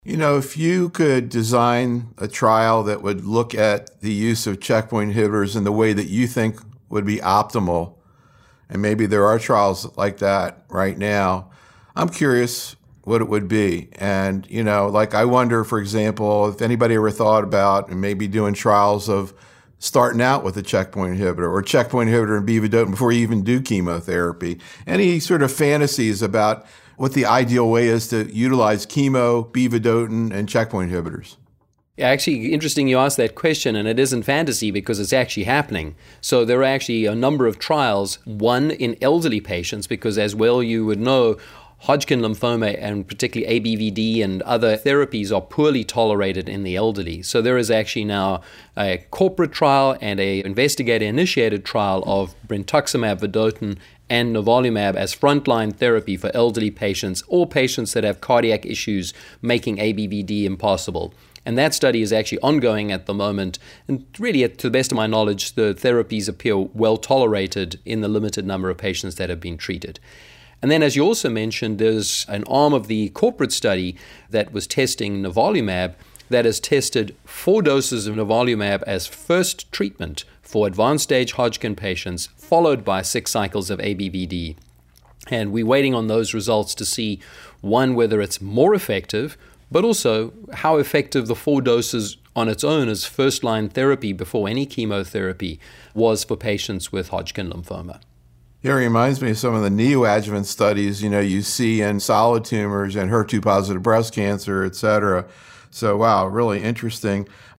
If you could design a trial that would look at the use of checkpoint inhibitors in the way that you think would be optimal, and maybe there are trials like that right now, I'm curious what it would be. And, like I wonder, for example, if anybody ever thought about and maybe doing trials of starting out with a checkpoint inhibitor or checkpoint inhibitor and Beavidotin before you even do chemotherapy. Any sort of fantasies about what the ideal way is to utilize chemo, Beavidotin, and checkpoint inhibitors? Yeah, actually, interesting you asked that question, and it isn't fantasy because it's actually happening. So there are actually a number of trials, one in elderly patients, because as well you would know, Hodgkin lymphoma and particularly ABVD and other therapies are poorly tolerated in the elderly. So there is actually now a corporate trial and an investigator-initiated trial of brentuximab vedotin and nivolumab as frontline therapy for elderly patients or patients that have cardiac issues making ABVD impossible. And that study is actually ongoing at the moment. And really, to the best of my knowledge, the therapies appear well tolerated in the limited number of patients that have been treated. And then, as you also mentioned, there's an arm of the corporate study that was testing nivolumab that has tested 4 doses of nivolumab as first treatment for advanced stage Hodgkin patients, followed by 6 cycles of ABVD. And we're waiting on those results to see, one, whether it's more effective, but also how effective the 4 doses on its own as first-line therapy before any chemotherapy was for patients with Hodgkin lymphoma. It reminds me of some of the neoadjuvant studies, you see in solid tumors and HER2-positive breast cancer, et cetera. So, wow, really interesting.